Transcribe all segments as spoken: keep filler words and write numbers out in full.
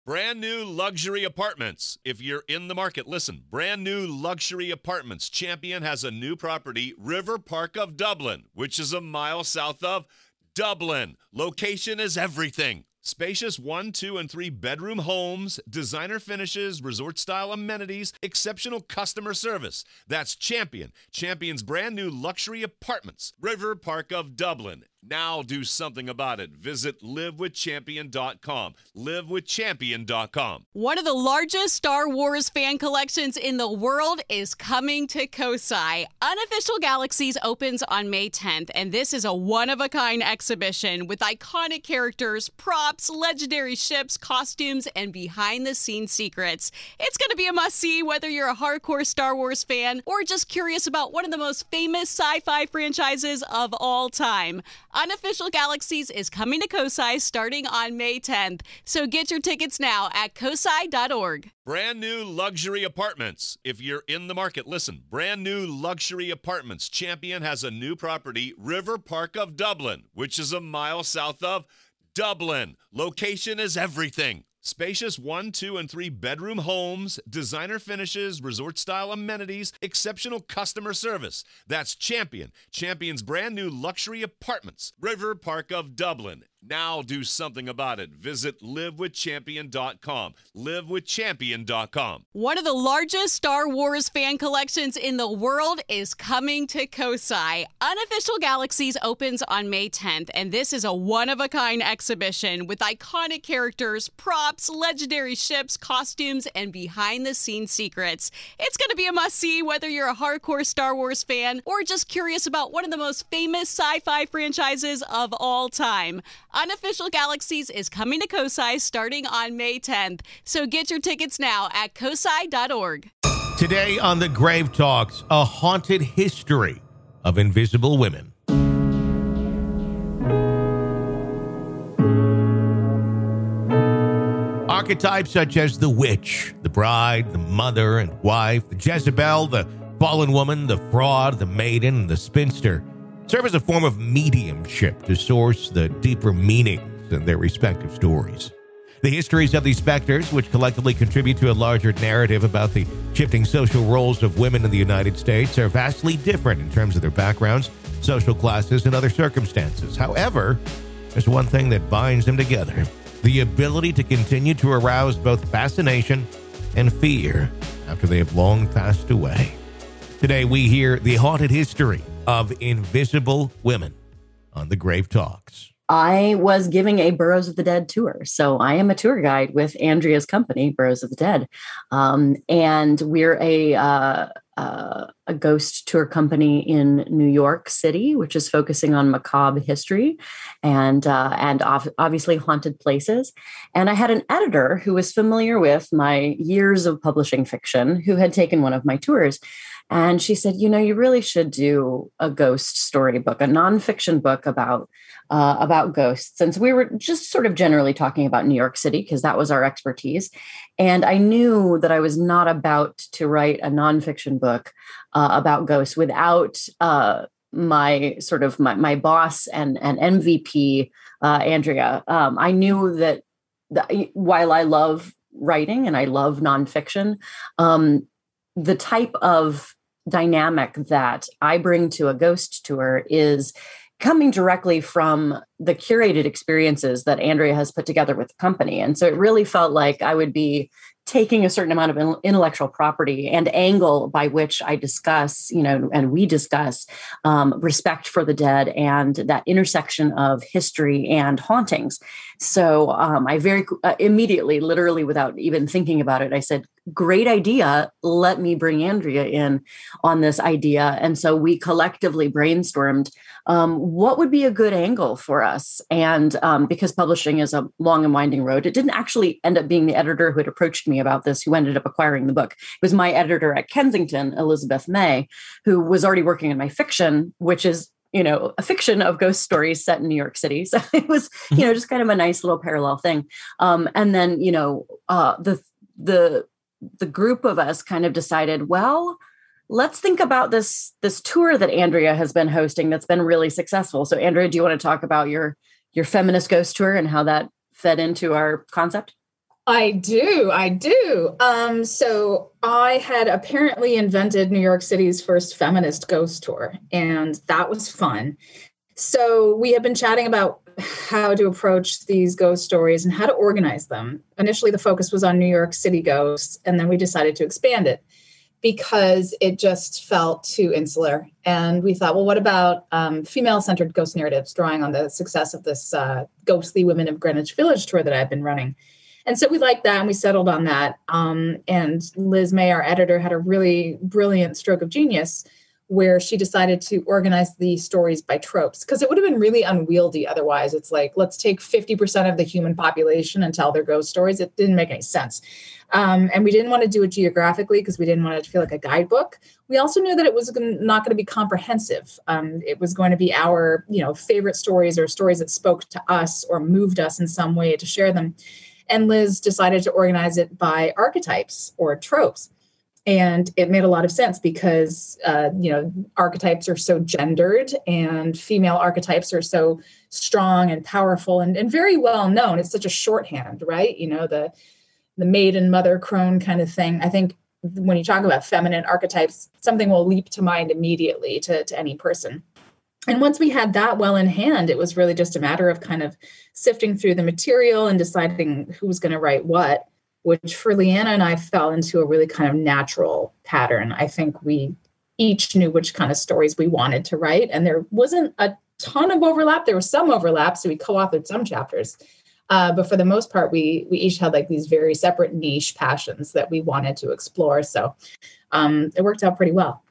Brand new luxury apartments. If you're in the market, listen. Brand new luxury apartments. Champion has a new property, River Park of Dublin, which is a mile south of Dublin. Location is everything. Spacious one, two, and three bedroom homes, designer finishes, resort-style amenities, exceptional customer service. That's Champion. Champion's brand new luxury apartments. River Park of Dublin. Now do something about it. Visit live with champion dot com. live with champion dot com. One of the largest Star Wars fan collections in the world is coming to Kosai. Unofficial Galaxies opens on May tenth, and this is a one-of-a-kind exhibition with iconic characters, props, legendary ships, costumes, and behind-the-scenes secrets. It's going to be a must-see whether you're a hardcore Star Wars fan or just curious about one of the most famous sci-fi franchises of all time. Unofficial Galaxies is coming to Kosai starting on May tenth, so get your tickets now at kosai dot org. Brand new luxury apartments. If you're in the market, listen. Brand new luxury apartments. Champion has a new property, River Park of Dublin, which is a mile south of Dublin. Location is everything. Spacious one, two, and three bedroom homes, designer finishes, resort-style amenities, exceptional customer service. That's Champion. Champion's brand new luxury apartments. River Park of Dublin. Now do something about it. Visit live with champion dot com. live with champion dot com. One of the largest Star Wars fan collections in the world is coming to Kosai. Unofficial Galaxies opens on May tenth, and this is a one-of-a-kind exhibition with iconic characters, props, legendary ships, costumes, and behind-the-scenes secrets. It's going to be a must-see whether you're a hardcore Star Wars fan or just curious about one of the most famous sci-fi franchises of all time. Unofficial Galaxies is coming to Kosai starting on May tenth, so get your tickets now at kosai dot org. Today on The Grave Talks, a haunted history of invisible women. Archetypes such as the witch, the bride, the mother and wife, the Jezebel, the fallen woman, the fraud, the maiden, and the spinster serve as a form of mediumship to source the deeper meanings in their respective stories. The histories of these specters, which collectively contribute to a larger narrative about the shifting social roles of women in the United States, are vastly different in terms of their backgrounds, social classes, and other circumstances. However, there's one thing that binds them together: the ability to continue to arouse both fascination and fear after they have long passed away. Today, we hear the haunted history of invisible women on The Grave Talks. I was giving a Burrows of the Dead tour. So I am a tour guide with Andrea's company, Burrows of the Dead. Um, and we're a, uh, uh, a ghost tour company in New York City, which is focusing on macabre history and, uh, and ov- obviously haunted places. And I had an editor who was familiar with my years of publishing fiction, who had taken one of my tours. And she said, you know, you really should do a ghost story book, a nonfiction book about uh, about ghosts. Since we were just sort of generally talking about New York City, because that was our expertise. And I knew that I was not about to write a nonfiction book uh, about ghosts without uh, my sort of my, my boss and, and M V P, uh, Andrea. Um, I knew that, that while I love writing and I love nonfiction, um, the type of dynamic that I bring to a ghost tour is coming directly from the curated experiences that Andrea has put together with the company. And so it really felt like I would be taking a certain amount of intellectual property and angle by which I discuss, you know, and we discuss um, respect for the dead and that intersection of history and hauntings. So um, I very uh, immediately, literally without even thinking about it, I said, great idea. Let me bring Andrea in on this idea. And so we collectively brainstormed um, what would be a good angle for us. And um, because publishing is a long and winding road, it didn't actually end up being the editor who had approached me about this, who ended up acquiring the book. It was my editor at Kensington, Elizabeth May, who was already working on my fiction, which is, you know, a fiction of ghost stories set in New York City. So it was, you know, just kind of a nice little parallel thing. Um, and then, you know, uh, the, the, the group of us kind of decided, well, let's think about this, this tour that Andrea has been hosting that's been really successful. So Andrea, do you want to talk about your, your feminist ghost tour and how that fed into our concept? I do. I do. Um, so I had apparently invented New York City's first feminist ghost tour, and that was fun. So we have been chatting about how to approach these ghost stories and how to organize them. Initially, the focus was on New York City ghosts, and then we decided to expand it because it just felt too insular. And we thought, well, what about um, female-centered ghost narratives, drawing on the success of this uh, Ghostly Women of Greenwich Village tour that I've been running? And so we liked that and we settled on that. Um, and Liz May, our editor, had a really brilliant stroke of genius where she decided to organize the stories by tropes, because it would have been really unwieldy otherwise. It's like, let's take fifty percent of the human population and tell their ghost stories. It didn't make any sense. Um, and we didn't want to do it geographically because we didn't want it to feel like a guidebook. We also knew that it was not going to be comprehensive. Um, it was going to be our, you know, favorite stories or stories that spoke to us or moved us in some way to share them. And Liz decided to organize it by archetypes or tropes. And it made a lot of sense because, uh, you know, archetypes are so gendered and female archetypes are so strong and powerful and, and very well known. It's such a shorthand, right? You know, the the maiden, mother, crone kind of thing. I think when you talk about feminine archetypes, something will leap to mind immediately to, to any person. And once we had that well in hand, it was really just a matter of kind of sifting through the material and deciding who was going to write what, which for Leanna and I fell into a really kind of natural pattern. I think we each knew which kind of stories we wanted to write, and there wasn't a ton of overlap. There was some overlap, so we co-authored some chapters. Uh, but for the most part, we we each had like these very separate niche passions that we wanted to explore. So um, it worked out pretty well.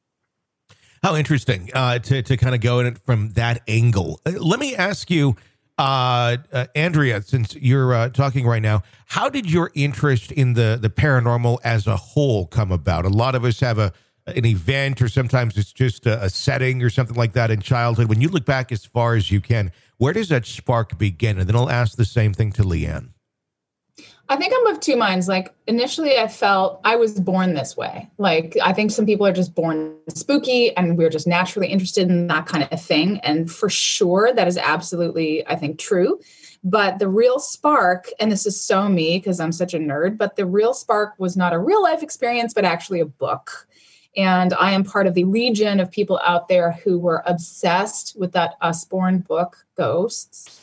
How interesting uh, to, to kind of go in it from that angle. Uh, Let me ask you, uh, uh, Andrea, since you're uh, talking right now, how did your interest in the, the paranormal as a whole come about? A lot of us have a an event, or sometimes it's just a, a setting or something like that in childhood. When you look back as far as you can, where does that spark begin? And then I'll ask the same thing to Leanne. I think I'm of two minds. Like initially I felt I was born this way. Like I think some people are just born spooky and we're just naturally interested in that kind of thing. And for sure, that is absolutely, I think, true. But the real spark, and this is so me because I'm such a nerd, but the real spark was not a real life experience, but actually a book. And I am part of the legion of people out there who were obsessed with that Usborne book, Ghosts.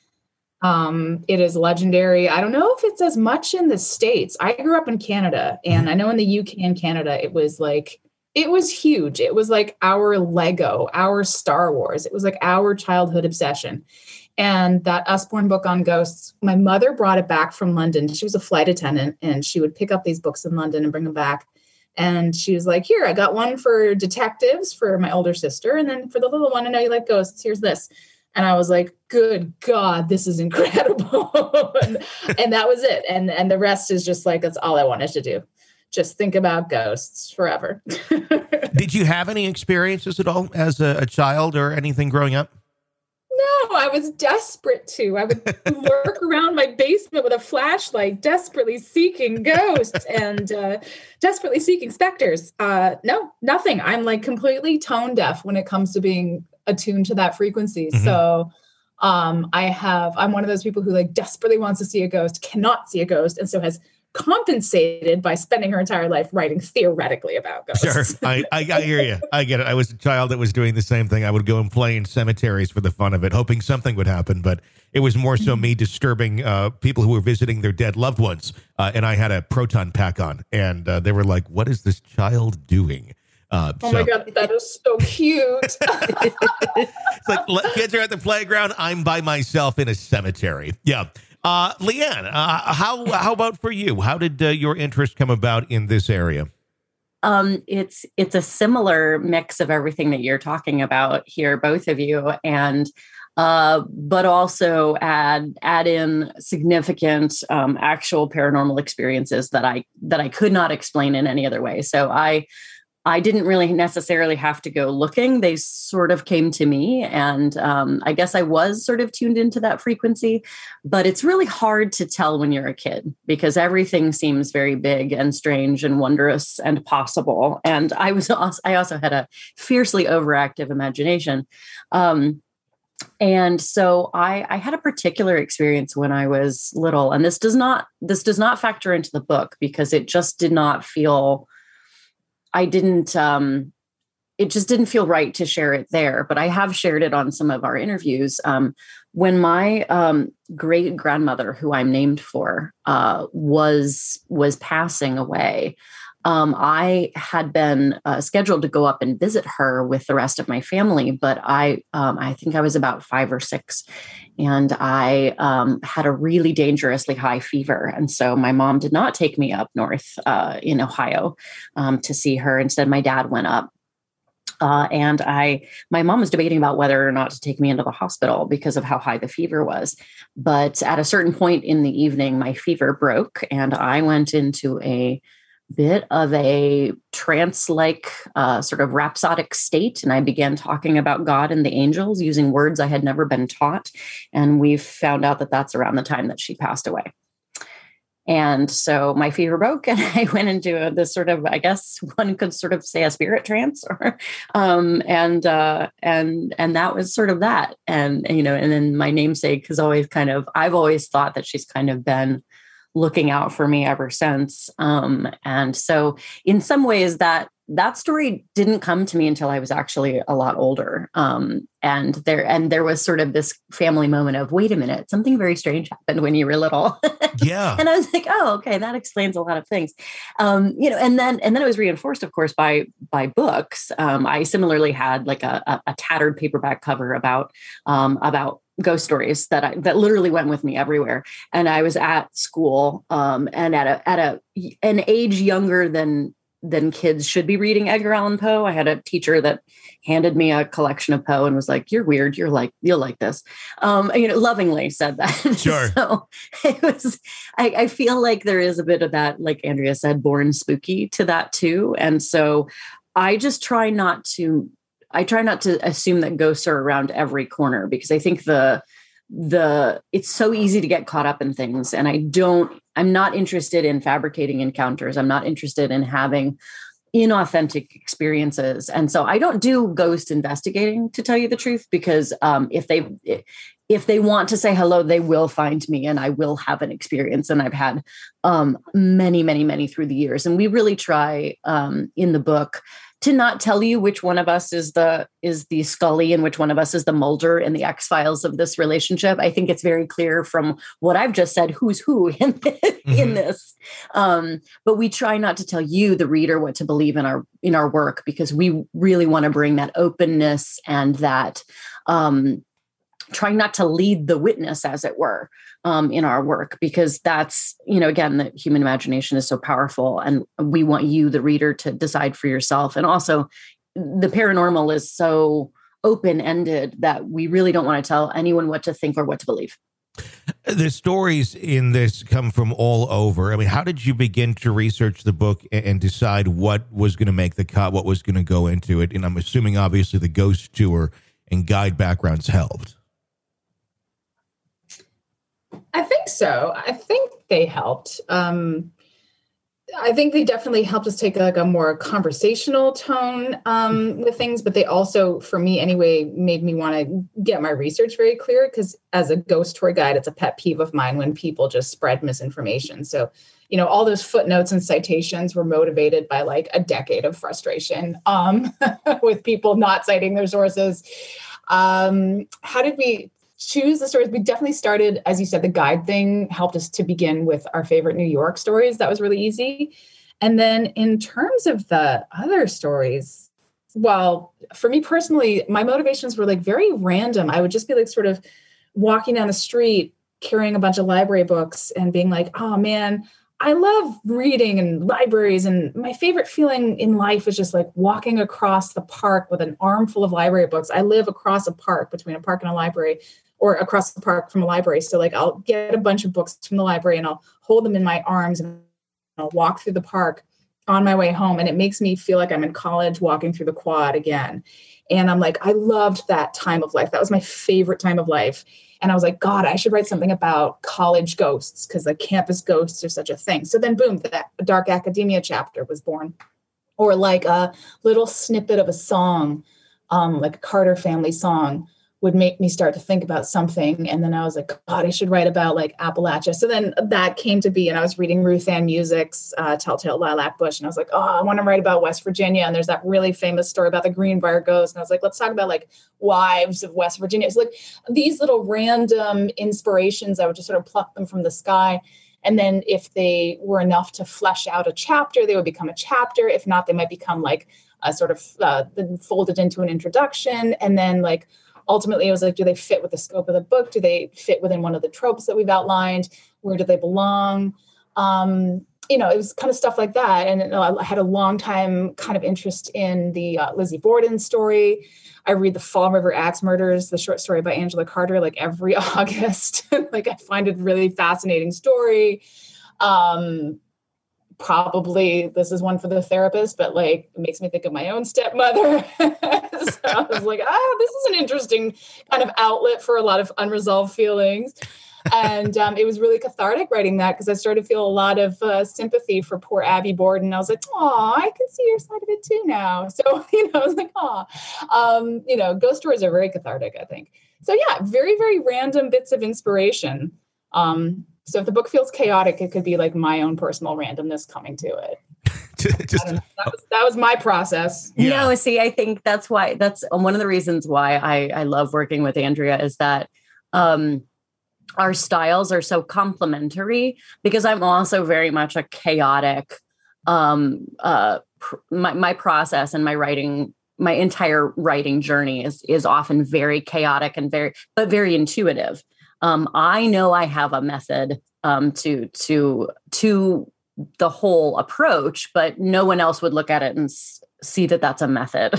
Um, it is legendary. I don't know if it's as much in the States. I grew up in Canada, and I know in the U K and Canada, it was like, it was huge. It was like our Lego, our Star Wars. It was like our childhood obsession. And that Usborne book on ghosts, my mother brought it back from London. She was a flight attendant, and she would pick up these books in London and bring them back. And she was like, here, I got one for detectives for my older sister. And then for the little one, I know you like ghosts. Here's this. And I was like, good God, this is incredible. and, and that was it. And, and the rest is just like, that's all I wanted to do. Just think about ghosts forever. Did you have any experiences at all as a, a child or anything growing up? No, I was desperate to. I would lurk around my basement with a flashlight, desperately seeking ghosts and uh, desperately seeking specters. Uh, no, nothing. I'm like completely tone deaf when it comes to being attuned to that frequency. Mm-hmm. So um, I have, I'm one of those people who like desperately wants to see a ghost, cannot see a ghost, and so has compensated by spending her entire life writing theoretically about ghosts. Sure. I, I, I hear you. I get it. I was a child that was doing the same thing. I would go and play in cemeteries for the fun of it, hoping something would happen. But it was more so me disturbing uh, people who were visiting their dead loved ones. Uh, and I had a proton pack on, and uh, they were like, what is this child doing? Uh, oh so. my God, that is so cute. It's like kids are at the playground. I'm by myself in a cemetery. Yeah. Uh, Leanne, uh, how how about for you? How did uh, your interest come about in this area? Um, it's it's a similar mix of everything that you're talking about here, both of you, and uh, but also add add in significant um, actual paranormal experiences that I that I could not explain in any other way. So I. I didn't really necessarily have to go looking. They sort of came to me, and um, I guess I was sort of tuned into that frequency, but it's really hard to tell when you're a kid because everything seems very big and strange and wondrous and possible. And I was also, I also had a fiercely overactive imagination. Um, And so I, I had a particular experience when I was little, and this does not this does not factor into the book because it just did not feel. I didn't. Um, it just didn't feel right to share it there, but I have shared it on some of our interviews. Um, when my um, great grandmother, who I'm named for, uh, was was passing away. Um, I had been uh, scheduled to go up and visit her with the rest of my family, but I, um, I think I was about five or six, and I um, had a really dangerously high fever, and so my mom did not take me up north uh, in Ohio um, to see her. Instead, my dad went up. Uh, and I, my mom was debating about whether or not to take me into the hospital because of how high the fever was. But at a certain point in the evening, my fever broke, and I went into a bit of a trance-like uh, sort of rhapsodic state. And I began talking about God and the angels using words I had never been taught. And we found out that that's around the time that she passed away. And so my fever broke, and I went into this sort of, I guess one could sort of say, a spirit trance, or, um, and, uh, and, and that was sort of that. And, you know, and then my namesake has always kind of, I've always thought that she's kind of been looking out for me ever since. Um, and so in some ways that, that story didn't come to me until I was actually a lot older. Um, and there, and there was sort of this family moment of, wait a minute, something very strange happened when you were little. Yeah. And I was like, oh, okay, that explains a lot of things. Um, you know, and then, and then it was reinforced, of course, by, by books. Um, I similarly had like a, a, a tattered paperback cover about, um, about ghost stories that I, that literally went with me everywhere. And I was at school, um, and at a, at a, an age younger than, than kids should be reading Edgar Allan Poe. I had a teacher that handed me a collection of Poe and was like, you're weird. You're like, you'll like this. Um, you know, lovingly said that. Sure. So it was, I, I feel like there is a bit of that, like Andrea said, born spooky to that too. And so I just try not to, I try not to assume that ghosts are around every corner, because I think the, the, it's so easy to get caught up in things. And I don't, I'm not interested in fabricating encounters. I'm not interested in having inauthentic experiences. And so I don't do ghost investigating, to tell you the truth, because um, if they, if they want to say hello, they will find me and I will have an experience. And I've had um, many, many, many through the years. And we really try um, in the book to not tell you which one of us is the is the Scully and which one of us is the Mulder in the X-Files of this relationship. I think it's very clear from what I've just said who's who in, mm-hmm. in this. Um, but we try not to tell you, the reader, what to believe in our in our work, because we really want to bring that openness and that um, trying not to lead the witness, as it were, um, in our work, because that's, you know, again, the human imagination is so powerful, and we want you, the reader, to decide for yourself. And also the paranormal is so open-ended that we really don't want to tell anyone what to think or what to believe. The stories in this come from all over. I mean, how did you begin to research the book and decide what was going to make the cut, what was going to go into it? And I'm assuming, obviously, the ghost tour and guide backgrounds helped. I think so. I think they helped. Um, I think they definitely helped us take like a more conversational tone um, with things, but they also, for me anyway, made me want to get my research very clear, because as a ghost tour guide, it's a pet peeve of mine when people just spread misinformation. So, you know, all those footnotes and citations were motivated by like a decade of frustration um, with people not citing their sources. Um, how did we choose the stories? We definitely started, as you said, the guide thing helped us to begin with our favorite New York stories. That was really easy. And then in terms of the other stories, well, for me personally, my motivations were like very random. I would just be like sort of walking down the street, carrying a bunch of library books and being like, oh man, I love reading and libraries. And my favorite feeling in life is just like walking across the park with an armful of library books. I live across a park, between a park and a library, or across the park from a library. So like I'll get a bunch of books from the library and I'll hold them in my arms and I'll walk through the park on my way home. And it makes me feel like I'm in college walking through the quad again. And I'm like, I loved that time of life. That was my favorite time of life. And I was like, God, I should write something about college ghosts, because the campus ghosts are such a thing. So then boom, that Dark Academia chapter was born. Or like a little snippet of a song, um, like a Carter family song, would make me start to think about something. And then I was like, God, I should write about like Appalachia. So then that came to be, and I was reading Ruth Ann Music's uh, Telltale Lilac Bush. And I was like, oh, I want to write about West Virginia. And there's that really famous story about the Greenbrier Ghost. And I was like, let's talk about like wives of West Virginia. It's like these little random inspirations. I would just sort of pluck them from the sky. And then if they were enough to flesh out a chapter, they would become a chapter. If not, they might become like a sort of uh, folded into an introduction. And then like, ultimately, I was like, do they fit with the scope of the book? Do they fit within one of the tropes that we've outlined? Where do they belong? Um, you know, it was kind of stuff like that. And uh, I had a long time kind of interest in the uh, Lizzie Borden story. I read the Fall River Axe Murders, the short story by Angela Carter, like every August. Like I find it a really fascinating story. Um, Probably this is one for the therapist, but like it makes me think of my own stepmother. So I was like, ah, this is an interesting kind of outlet for a lot of unresolved feelings. And um, it was really cathartic writing that because I started to feel a lot of uh, sympathy for poor Abby Borden. I was like, oh, I can see your side of it too now. So, you know, I was like, oh, um, you know, ghost stories are very cathartic, I think. So yeah, very, very random bits of inspiration. Um, So if the book feels chaotic, it could be like my own personal randomness coming to it. Just, that, was, that was my process. Yeah. No, see, I think that's why that's one of the reasons why I, I love working with Andrea is that um, our styles are so complementary because I'm also very much a chaotic, um, uh, pr- my, my process and my writing, my entire writing journey is, is often very chaotic and very, but very intuitive. Um, I know I have a method um, to to to the whole approach, but no one else would look at it and s- see that that's a method.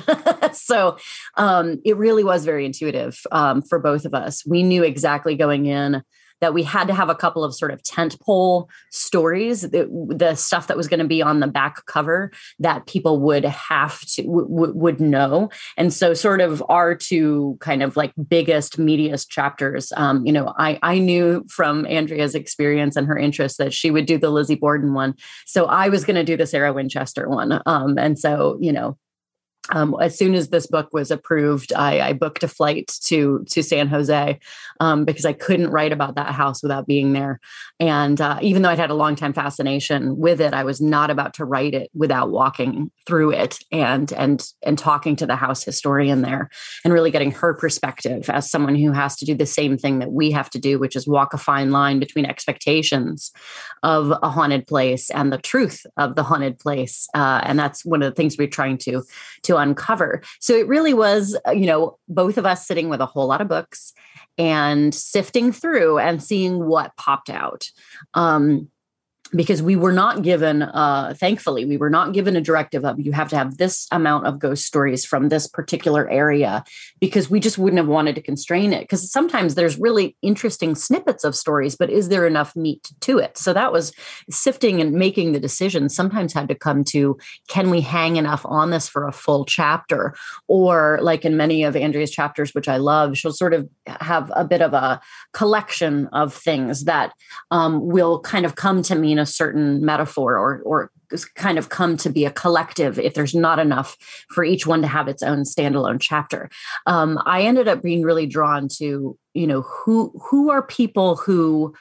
So um, it really was very intuitive um, for both of us. We knew exactly going in that we had to have a couple of sort of tentpole stories, the, the stuff that was going to be on the back cover that people would have to, w- would know. And so sort of our two kind of like biggest, meatiest chapters, um, you know, I, I knew from Andrea's experience and her interest that she would do the Lizzie Borden one. So I was going to do the Sarah Winchester one. Um, and so, you know, Um, as soon as this book was approved, I, I booked a flight to to San Jose um, because I couldn't write about that house without being there. And uh, even though I'd had a long time fascination with it, I was not about to write it without walking through it and and and talking to the house historian there and really getting her perspective as someone who has to do the same thing that we have to do, which is walk a fine line between expectations of a haunted place and the truth of the haunted place. Uh, and that's one of the things we're trying to to uncover. So it really was, you know, both of us sitting with a whole lot of books and sifting through and seeing what popped out. Um, because we were not given, uh, thankfully, we were not given a directive of you have to have this amount of ghost stories from this particular area, because we just wouldn't have wanted to constrain it. Because sometimes there's really interesting snippets of stories, but is there enough meat to it? So that was sifting and making the decision sometimes had to come to, can we hang enough on this for a full chapter? Or like in many of Andrea's chapters, which I love, she'll sort of have a bit of a collection of things that um, will kind of come to mean a certain metaphor or or kind of come to be a collective if there's not enough for each one to have its own standalone chapter. Um, I ended up being really drawn to, you know, who who are people who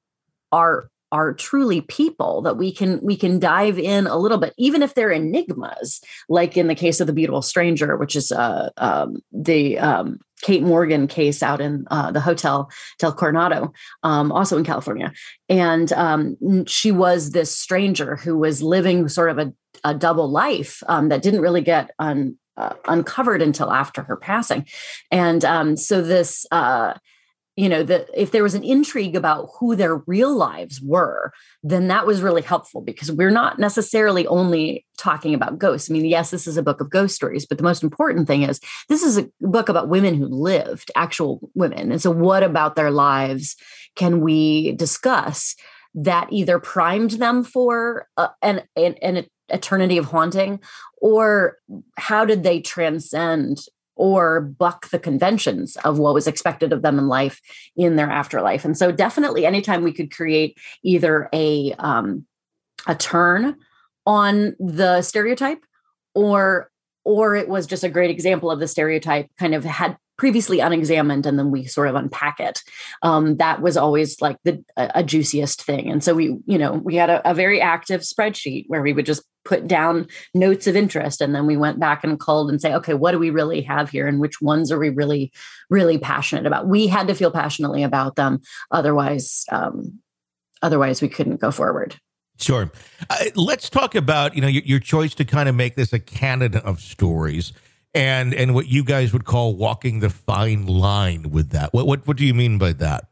are are truly people that we can we can dive in a little bit, even if they're enigmas, like in the case of The Beautiful Stranger, which is uh, um, the um, Kate Morgan case out in uh, the Hotel Del Coronado, um, also in California. And um, she was this stranger who was living sort of a, a double life um, that didn't really get un, uh, uncovered until after her passing. And um, so this, uh, you know, that if there was an intrigue about who their real lives were, then that was really helpful because we're not necessarily only talking about ghosts. I mean, yes, this is a book of ghost stories, but the most important thing is this is a book about women who lived, actual women. And so what about their lives can we discuss that either primed them for uh, an, an, an eternity of haunting, or how did they transcend or buck the conventions of what was expected of them in life in their afterlife. And so definitely anytime we could create either a, um, a turn on the stereotype or, or it was just a great example of the stereotype kind of had previously unexamined, and then we sort of unpack it. Um, that was always like the a, a juiciest thing. And so we, you know, we had a, a very active spreadsheet where we would just put down notes of interest, and then we went back and culled and say, okay, what do we really have here, and which ones are we really, really passionate about? We had to feel passionately about them, otherwise, um, otherwise we couldn't go forward. Sure. Uh, let's talk about, you know, your, your choice to kind of make this a canon of stories, and and what you guys would call walking the fine line with that. What what what do you mean by that?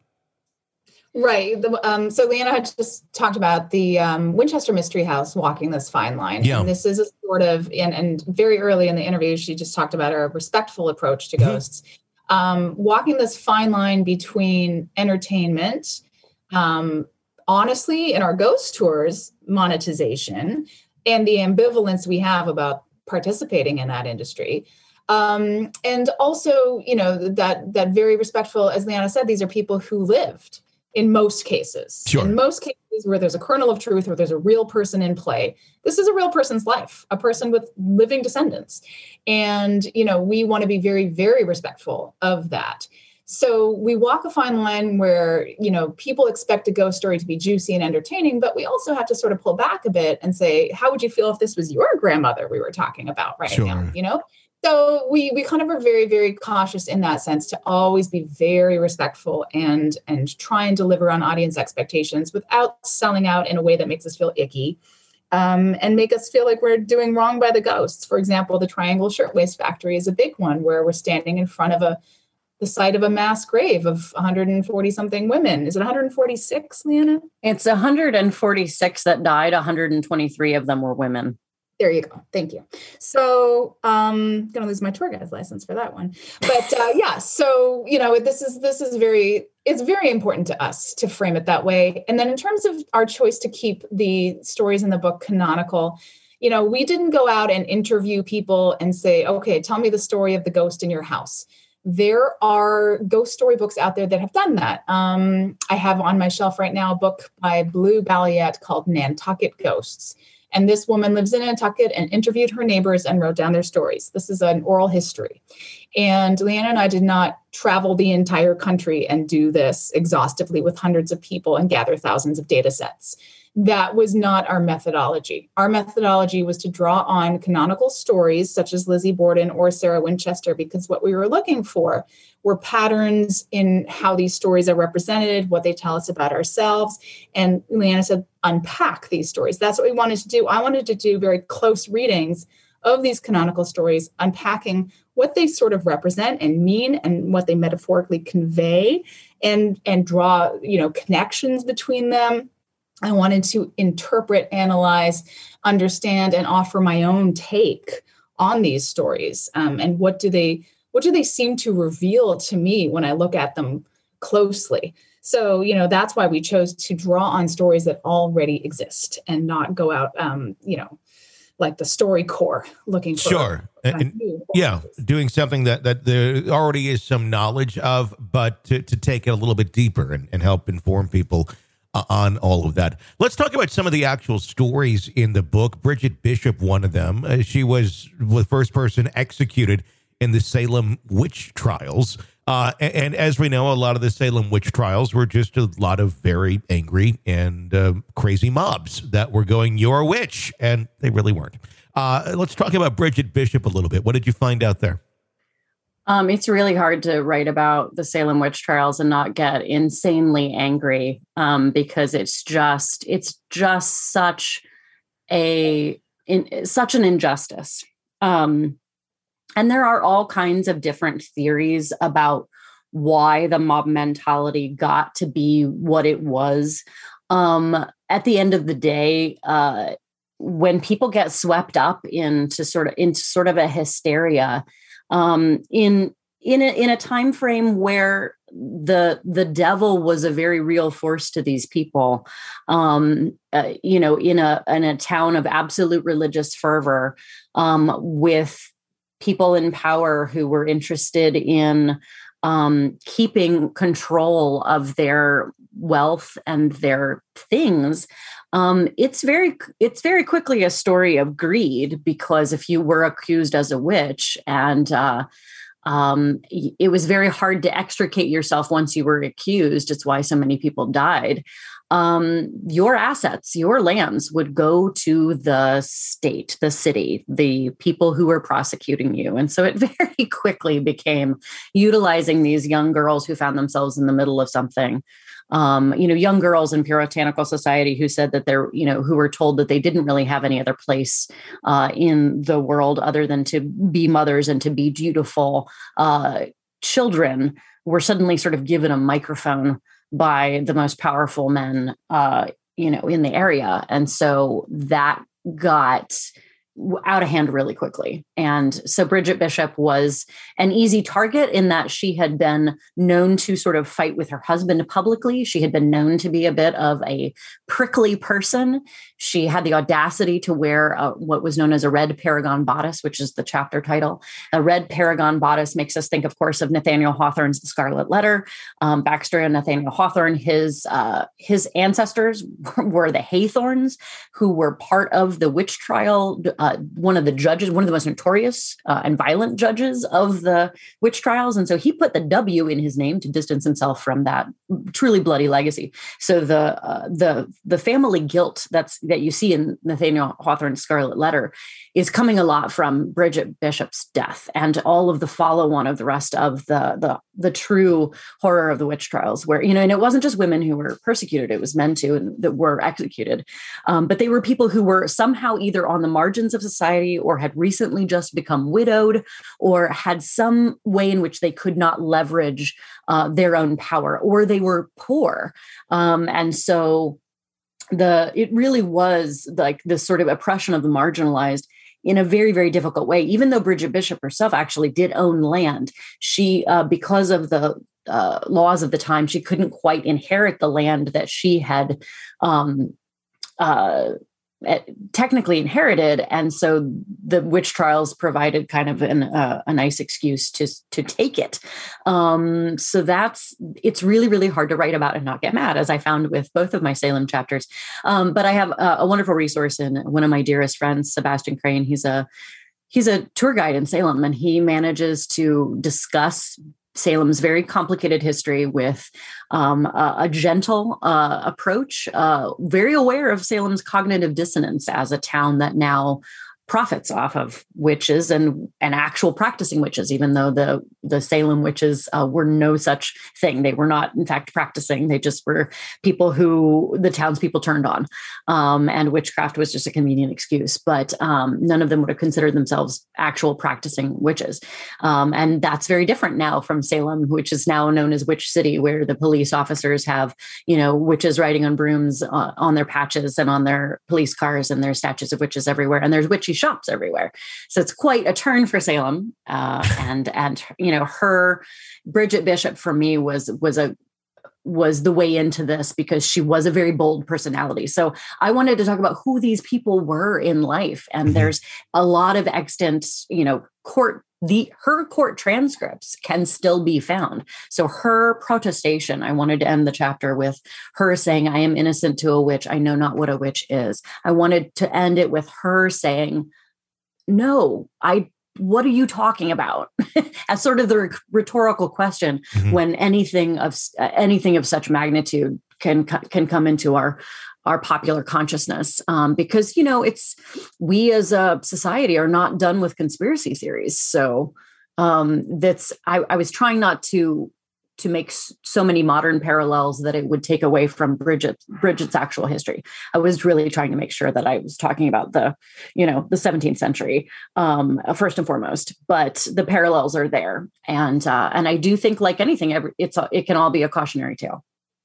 Right. The, um, so Leanna had just talked about the um, Winchester Mystery House walking this fine line. Yeah. And this is a sort of, and, and very early in the interview, she just talked about a respectful approach to ghosts. Mm-hmm. Um, walking this fine line between entertainment, um, honestly, in our ghost tours, monetization, and the ambivalence we have about participating in that industry. Um, and also, you know, that that very respectful, as Leanna said, these are people who lived in most cases. Sure. In most cases where there's a kernel of truth, or there's a real person in play, this is a real person's life, a person with living descendants. And, you know, we want to be very, very respectful of that. So we walk a fine line where, you know, people expect a ghost story to be juicy and entertaining, but we also have to sort of pull back a bit and say, how would you feel if this was your grandmother we were talking about right Sure. now, you know? So we we kind of are very, very cautious in that sense to always be very respectful and and try and deliver on audience expectations without selling out in a way that makes us feel icky, um, and make us feel like we're doing wrong by the ghosts. For example, the Triangle Shirtwaist Factory is a big one where we're standing in front of a the site of a mass grave of one hundred forty something women. Is it one hundred forty-six, Leanna? It's one hundred forty-six that died. one hundred twenty-three of them were women. There you go. Thank you. So um going to lose my tour guide's license for that one. But uh, yeah, so, you know, this is this is very, it's very important to us to frame it that way. And then in terms of our choice to keep the stories in the book canonical, you know, we didn't go out and interview people and say, okay, tell me the story of the ghost in your house. There are ghost story books out there that have done that. Um, I have on my shelf right now a book by Blue Balliet called Nantucket Ghosts. And this woman lives in Nantucket and interviewed her neighbors and wrote down their stories. This is an oral history. And Leanna and I did not travel the entire country and do this exhaustively with hundreds of people and gather thousands of data sets. That was not our methodology. Our methodology was to draw on canonical stories such as Lizzie Borden or Sarah Winchester, because what we were looking for were patterns in how these stories are represented, what they tell us about ourselves. And Leanna said, unpack these stories. That's what we wanted to do. I wanted to do very close readings of these canonical stories, unpacking what they sort of represent and mean and what they metaphorically convey, and, and draw, you know, connections between them. I wanted to interpret, analyze, understand, and offer my own take on these stories. Um, and what do they what do they seem to reveal to me when I look at them closely? So, you know, that's why we chose to draw on stories that already exist and not go out, um, you know, like the StoryCorps looking for. Sure. And, yeah, doing something that, that there already is some knowledge of, but to, to take it a little bit deeper and, and help inform people Uh, on all of that. Let's talk about some of the actual stories in the book. Bridget Bishop, one of them. Uh, she was the first person executed in the Salem witch trials. Uh, and, and as we know, a lot of the Salem witch trials were just a lot of very angry and uh, crazy mobs that were going, "You're a witch," and they really weren't. Uh, let's talk about Bridget Bishop a little bit. What did you find out there? Um, it's really hard to write about the Salem witch trials and not get insanely angry, um, because it's just it's just such a in, such an injustice. Um, and there are all kinds of different theories about why the mob mentality got to be what it was. Um, at the end of the day, uh, when people get swept up into sort of into sort of a hysteria. Um, in in a, in a time frame where the the devil was a very real force to these people, um, uh, you know, in a in a town of absolute religious fervor, um, with people in power who were interested in um, keeping control of their wealth and their things. Um, it's very, it's very quickly a story of greed, because if you were accused as a witch and, uh, um, it was very hard to extricate yourself once you were accused. It's why so many people died. Um, your assets, your lands would go to the state, the city, the people who were prosecuting you. And so it very quickly became utilizing these young girls who found themselves in the middle of something. Um, you know, young girls in puritanical society who said that they're, you know, who were told that they didn't really have any other place uh, in the world other than to be mothers and to be dutiful uh, children, were suddenly sort of given a microphone by the most powerful men, uh, you know, in the area. And so that got out of hand really quickly. And so Bridget Bishop was an easy target in that she had been known to sort of fight with her husband publicly. She had been known to be a bit of a prickly person. She had the audacity to wear uh, what was known as a red paragon bodice, which is the chapter title. A red paragon bodice makes us think, of course, of Nathaniel Hawthorne's The Scarlet Letter. Um, backstory on Nathaniel Hawthorne, his, uh, his ancestors were the Haythorns, who were part of the witch trial. Uh, one of the judges, one of the most notorious uh, and violent judges of the witch trials. And so he put the W in his name to distance himself from that truly bloody legacy. So the uh, the the family guilt that's that you see in Nathaniel Hawthorne's Scarlet Letter is coming a lot from Bridget Bishop's death and all of the follow-on of the rest of the the the true horror of the witch trials, where, you know, and it wasn't just women who were persecuted, it was men too, and that were executed. Um, but they were people who were somehow either on the margins of society or had recently just become widowed or had some way in which they could not leverage uh, their own power, or they were poor. Um, and so the it really was like this sort of oppression of the marginalized in a very, very difficult way. Even though Bridget Bishop herself actually did own land, she, uh, because of the uh, laws of the time, she couldn't quite inherit the land that she had um, uh, technically inherited. And so the witch trials provided kind of an, uh, a nice excuse to, to take it. Um, so that's, it's really, really hard to write about and not get mad, as I found with both of my Salem chapters. Um, but I have a, a wonderful resource in one of my dearest friends, Sebastian Crane. He's a, he's a tour guide in Salem, and he manages to discuss Salem's very complicated history with um, a, a gentle uh, approach, uh, very aware of Salem's cognitive dissonance as a town that now profits off of witches and, and actual practicing witches, even though the, the Salem witches uh, were no such thing. They were not, in fact, practicing. They just were people who the townspeople turned on. Um, and witchcraft was just a convenient excuse. But um, none of them would have considered themselves actual practicing witches. Um, and that's very different now from Salem, which is now known as Witch City, where the police officers have, you know, witches riding on brooms uh, on their patches and on their police cars, and there's statues of witches everywhere. And there's witchy shops everywhere. So it's quite a turn for Salem. Uh, and, and, you know, her Bridget Bishop for me was, was a, was the way into this because she was a very bold personality. So I wanted to talk about who these people were in life. And there's a lot of extant, you know, court, the, her court transcripts can still be found. So her protestation, I wanted to end the chapter with her saying, "I am innocent to a witch. I know not what a witch is." I wanted to end it with her saying, "No, I, what are you talking about?" As sort of the rhetorical question, mm-hmm. when anything of uh, anything of such magnitude can can come into our our popular consciousness, um, because, you know, it's, we as a society are not done with conspiracy theories. So um, that's I, I was trying not to to make so many modern parallels that it would take away from Bridget, Bridget's actual history. I was really trying to make sure that I was talking about the, you know, the seventeenth century, um, first and foremost, but the parallels are there. And, uh, and I do think, like anything, every, it's, a, it can all be a cautionary tale.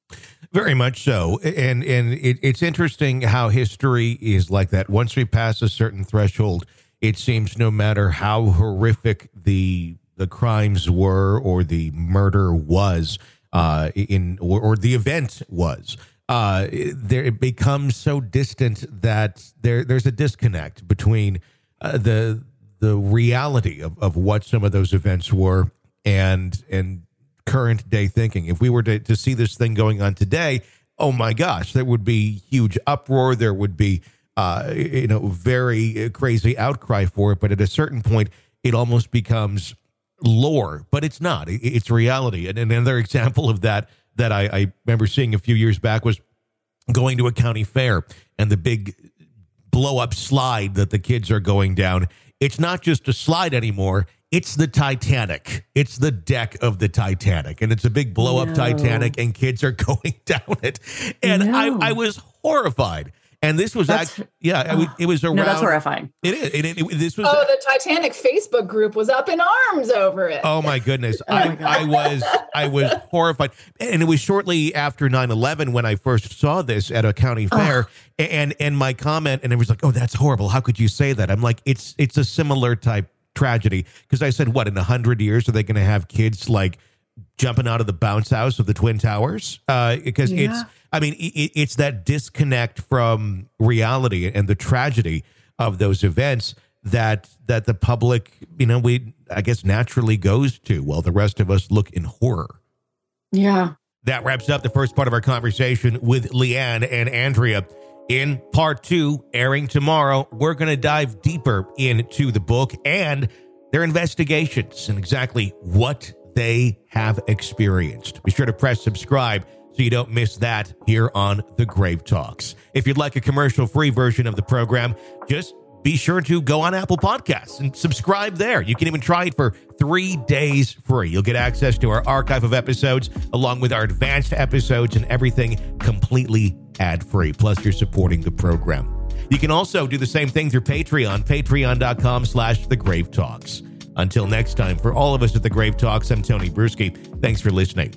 Very much so. And, and it, it's interesting how history is like that. Once we pass a certain threshold, it seems no matter how horrific the the crimes were or the murder was uh, in or, or the event was, uh, there it becomes so distant that there there's a disconnect between uh, the the reality of, of what some of those events were and and current day thinking. If we were to, to see this thing going on today, oh my gosh, there would be huge uproar. There would be uh, you know very crazy outcry for it. But at a certain point, it almost becomes lore, but it's not. It, it's reality. And, and another example of that that I, I remember seeing a few years back was going to a county fair and the big blow up slide that the kids are going down. It's not just a slide anymore. It's the Titanic. It's the deck of the Titanic. And it's a big blow up no. Titanic and kids are going down it. And no. I, I was horrified. And this was that's, actually, yeah, oh, it was around. No, that's horrifying. It is. It, it, it, this was. Oh, the Titanic Facebook group was up in arms over it. Oh my goodness. oh my I, I was, I was horrified. And it was shortly after nine eleven when I first saw this at a county fair. Oh. And, and my comment, and it was like, oh, that's horrible. How could you say that? I'm like, it's, it's a similar type tragedy. Because I said, what, in a hundred years, are they going to have kids like jumping out of the bounce house of the Twin Towers? Uh, because yeah. it's, I mean, it, it's that disconnect from reality and the tragedy of those events that that the public, you know, we, I guess, naturally goes to, while the rest of us look in horror. Yeah. That wraps up the first part of our conversation with Leanne and Andrea. In part two, airing tomorrow, we're going to dive deeper into the book and their investigations and exactly what they have experienced. Be sure to press subscribe so you don't miss that here on The Grave Talks. If you'd like a commercial-free version of the program, just be sure to go on Apple Podcasts and subscribe there. You can even try it for three days free. You'll get access to our archive of episodes along with our advanced episodes and everything completely ad-free. Plus, you're supporting the program. You can also do the same thing through Patreon, patreon.com slash The Grave Talks. Until next time, for all of us at The Grave Talks, I'm Tony Bruschi. Thanks for listening.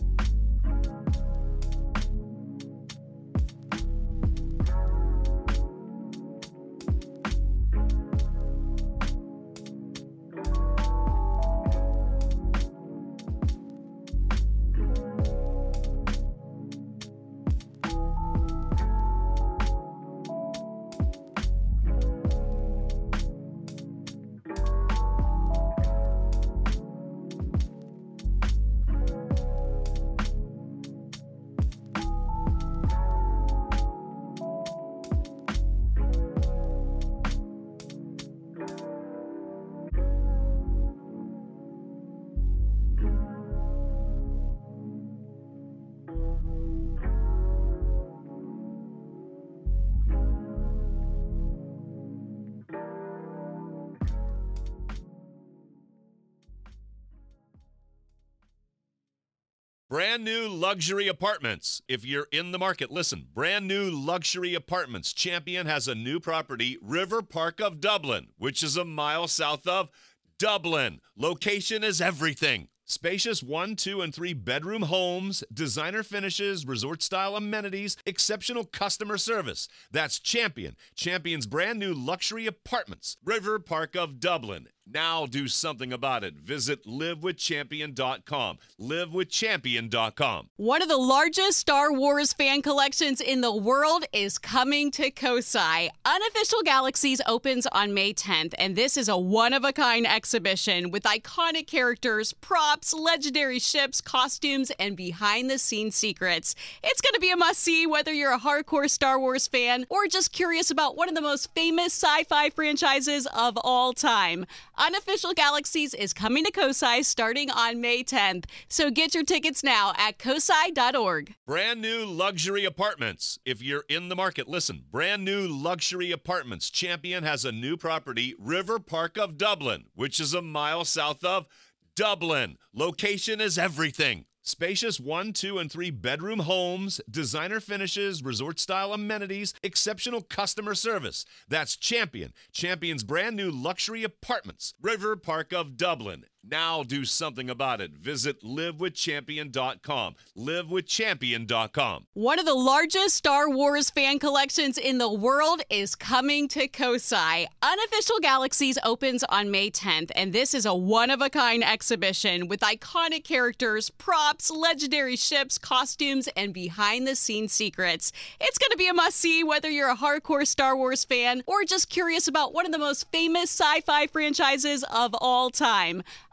Brand new luxury apartments. If you're in the market, listen. Brand new luxury apartments. Champion has a new property, River Park of Dublin, which is a mile south of Dublin. Location is everything. Spacious one, two, and three bedroom homes, designer finishes, resort-style amenities, exceptional customer service. That's Champion. Champion's brand new luxury apartments, River Park of Dublin. Now do something about it. Visit live with champion dot com. live with champion dot com. One of the largest Star Wars fan collections in the world is coming to Kosai. Unofficial Galaxies opens on May tenth, and this is a one-of-a-kind exhibition with iconic characters, props, legendary ships, costumes, and behind-the-scenes secrets. It's going to be a must-see whether you're a hardcore Star Wars fan or just curious about one of the most famous sci-fi franchises of all time. Unofficial Galaxies is coming to Kosai starting on May tenth, so get your tickets now at kosai dot org. Brand new luxury apartments. If you're in the market, listen. Brand new luxury apartments. Champion has a new property, River Park of Dublin, which is a mile south of Dublin. Location is everything. Spacious one, two, and three bedroom homes, designer finishes, resort-style amenities, exceptional customer service. That's Champion. Champion's brand new luxury apartments, River Park of Dublin. Now do something about it. Visit live with champion dot com. live with champion dot com. One of the largest Star Wars fan collections in the world is coming to Kosai. Unofficial Galaxies opens on May tenth, and this is a one-of-a-kind exhibition with iconic characters, props, legendary ships, costumes, and behind-the-scenes secrets. It's going to be a must-see whether you're a hardcore Star Wars fan or just curious about one of the most famous sci-fi franchises of all time.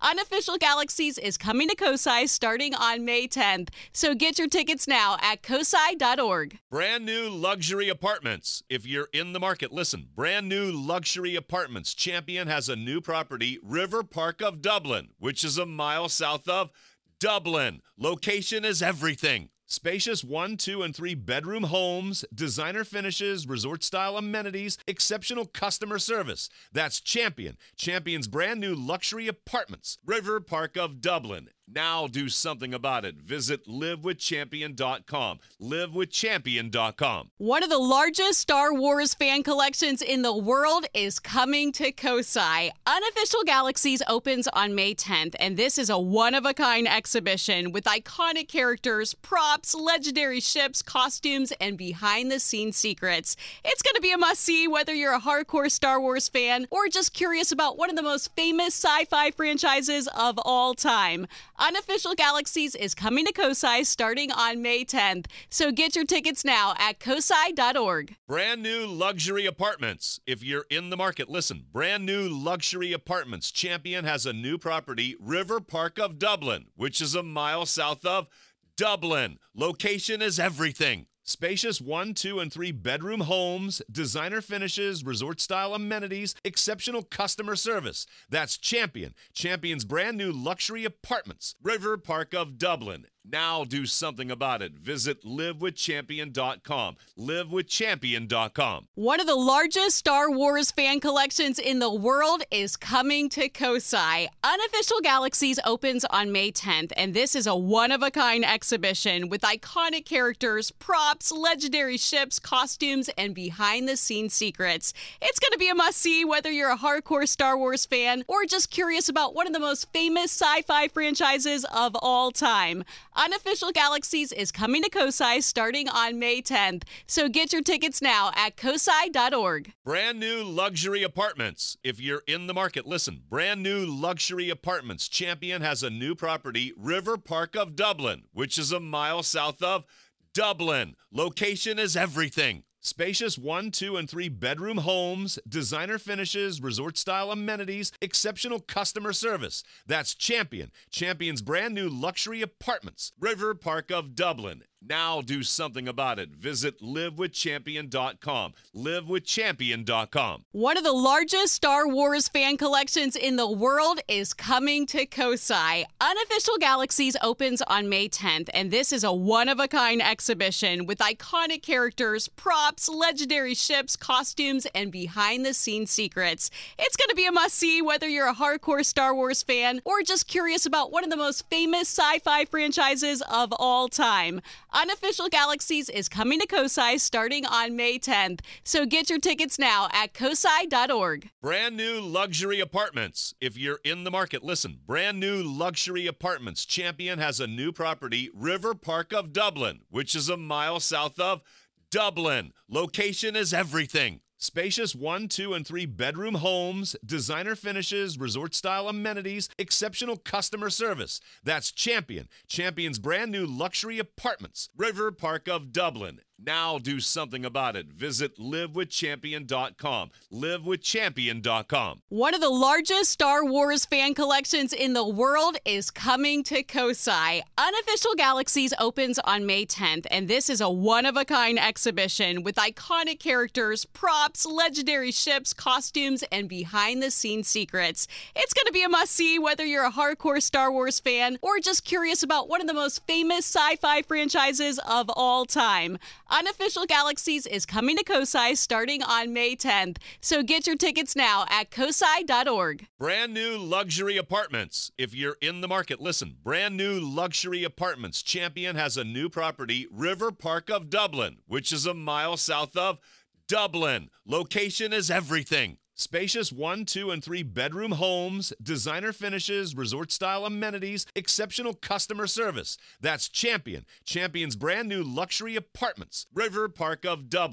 Unofficial Galaxies is coming to COSI starting on May tenth, so get your tickets now at cosi dot org. Brand new luxury apartments. If you're in the market, listen. Brand new luxury apartments. Champion has a new property, River Park of Dublin, which is a mile south of Dublin. Location is everything. Spacious one, two, and three bedroom homes, designer finishes, resort-style amenities, exceptional customer service. That's Champion. Champion's brand new luxury apartments, River Park of Dublin. Now do something about it. Visit live with champion dot com. live with champion dot com. One of the largest Star Wars fan collections in the world is coming to COSI. Unofficial Galaxies opens on May tenth, and this is a one-of-a-kind exhibition with iconic characters, props, legendary ships, costumes, and behind-the-scenes secrets. It's going to be a must-see whether you're a hardcore Star Wars fan or just curious about one of the most famous sci-fi franchises of all time. Unofficial Galaxies is coming to COSI starting on May tenth, so get your tickets now at cosi dot org. Brand new luxury apartments. If you're in the market, listen. Brand new luxury apartments. Champion has a new property, River Park of Dublin, which is a mile south of Dublin. Location is everything. Spacious one, two, and three bedroom homes, designer finishes, resort-style amenities, exceptional customer service. That's Champion. Champion's brand new luxury apartments, River Park of Dublin. Now do something about it. Visit live with champion dot com. live with champion dot com. One of the largest Star Wars fan collections in the world is coming to COSI. Unofficial Galaxies opens on May tenth, and this is a one-of-a-kind exhibition with iconic characters, props, legendary ships, costumes, and behind-the-scenes secrets. It's going to be a must-see whether you're a hardcore Star Wars fan or just curious about one of the most famous sci-fi franchises of all time. Unofficial Galaxies is coming to COSI starting on May tenth, so get your tickets now at cosi dot org. Brand new luxury apartments. If you're in the market, listen. Brand new luxury apartments. Champion has a new property, River Park of Dublin, which is a mile south of Dublin. Location is everything. Spacious one, two, and three bedroom homes, designer finishes, resort-style amenities, exceptional customer service. That's Champion. Champion's brand new luxury apartments, River Park of Dublin. Now do something about it. Visit live with champion dot com. live with champion dot com. One of the largest Star Wars fan collections in the world is coming to COSI. Unofficial Galaxies opens on May tenth, and this is a one-of-a-kind exhibition with iconic characters, props, legendary ships, costumes, and behind-the-scenes secrets. It's going to be a must-see whether you're a hardcore Star Wars fan or just curious about one of the most famous sci-fi franchises of all time. Unofficial Galaxies is coming to COSI starting on May tenth, so get your tickets now at cosi dot org. Brand new luxury apartments. If you're in the market, listen. Brand new luxury apartments. Champion has a new property, River Park of Dublin, which is a mile south of Dublin. Location is everything. Spacious one, two, and three bedroom homes, designer finishes, resort-style amenities, exceptional customer service. That's Champion. Champion's brand new luxury apartments, River Park of Dublin. Now do something about it. Visit live with champion dot com. live with champion dot com. One of the largest Star Wars fan collections in the world is coming to COSI. Unofficial Galaxies opens on May tenth, and this is a one-of-a-kind exhibition with iconic characters, props, legendary ships, costumes, and behind-the-scenes secrets. It's going to be a must-see whether you're a hardcore Star Wars fan or just curious about one of the most famous sci-fi franchises of all time. Unofficial Galaxies is coming to COSI starting on May tenth, so get your tickets now at cosi dot org. Brand new luxury apartments. If you're in the market, listen. Brand new luxury apartments. Champion has a new property, River Park of Dublin, which is a mile south of Dublin. Location is everything. Spacious one, two, and three bedroom homes, designer finishes, resort-style amenities, exceptional customer service. That's Champion. Champion's brand new luxury apartments, River Park of Dublin.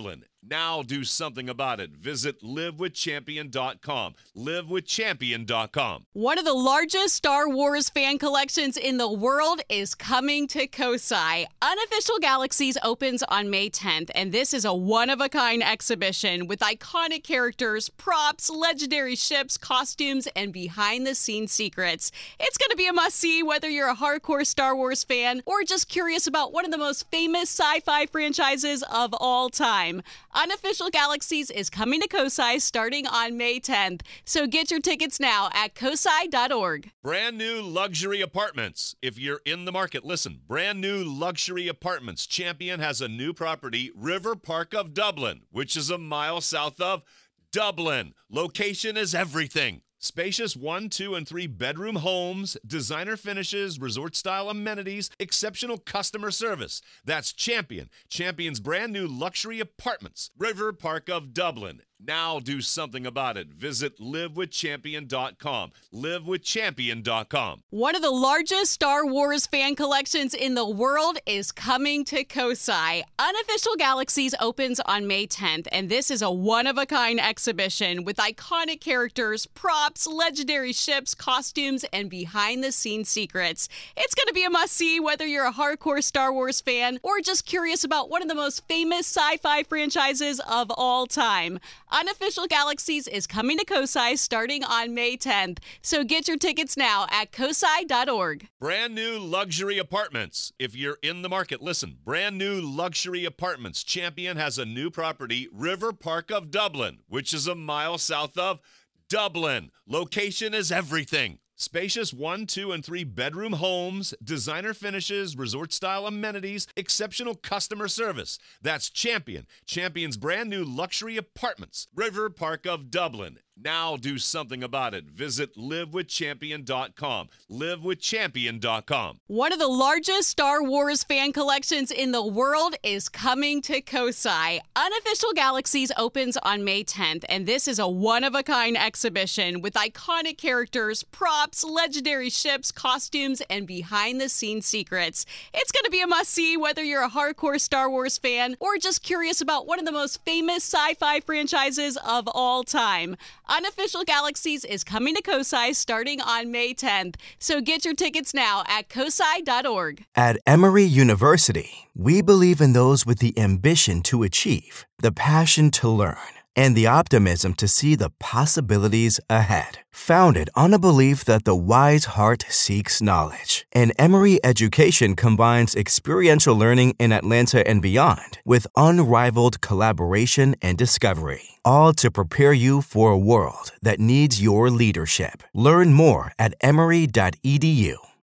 Now do something about it. Visit live with champion dot com. live with champion dot com. One of the largest Star Wars fan collections in the world is coming to Kosai. Unofficial Galaxies opens on May tenth, and this is a one-of-a-kind exhibition with iconic characters, props, legendary ships, costumes, and behind-the-scenes secrets. It's going to be a must-see whether you're a hardcore Star Wars fan or just curious about one of the most famous sci-fi franchises of all time. Unofficial Galaxies is coming to Kosai starting on May tenth, so get your tickets now at kosai dot org. Brand new luxury apartments. If you're in the market, listen. Brand new luxury apartments. Champion has a new property, River Park of Dublin, which is a mile south of Dublin. Location is everything. Spacious one, two, and three bedroom homes, designer finishes, resort-style amenities, exceptional customer service. That's Champion. Champion's brand new luxury apartments, River Park of Dublin. Now do something about it. Visit live with champion dot com. live with champion dot com. One of the largest Star Wars fan collections in the world is coming to Kosai. Unofficial Galaxies opens on May tenth, and this is a one-of-a-kind exhibition with iconic characters, props, legendary ships, costumes, and behind-the-scenes secrets. It's going to be a must-see whether you're a hardcore Star Wars fan or just curious about one of the most famous sci-fi franchises of all time. Unofficial Galaxies is coming to Kosai starting on May tenth, so get your tickets now at kosai dot org. Brand new luxury apartments. If you're in the market, listen. Brand new luxury apartments. Champion has a new property, River Park of Dublin, which is a mile south of Dublin. Location is everything. Spacious one, two, and three bedroom homes, designer finishes, resort-style amenities, exceptional customer service. That's Champion. Champion's brand new luxury apartments, River Park of Dublin. Now do something about it. Visit live with champion dot com. live with champion dot com. One of the largest Star Wars fan collections in the world is coming to Kosai. Unofficial Galaxies opens on May tenth, and this is a one-of-a-kind exhibition with iconic characters, props, legendary ships, costumes, and behind-the-scenes secrets. It's going to be a must-see whether you're a hardcore Star Wars fan or just curious about one of the most famous sci-fi franchises of all time. Unofficial Galaxies is coming to Kosai starting on May tenth, so get your tickets now at kosai dot org. At Emory University, we believe in those with the ambition to achieve, the passion to learn, and the optimism to see the possibilities ahead. Founded on a belief that the wise heart seeks knowledge, and Emory Education combines experiential learning in Atlanta and beyond with unrivaled collaboration and discovery, all to prepare you for a world that needs your leadership. Learn more at emory dot e d u.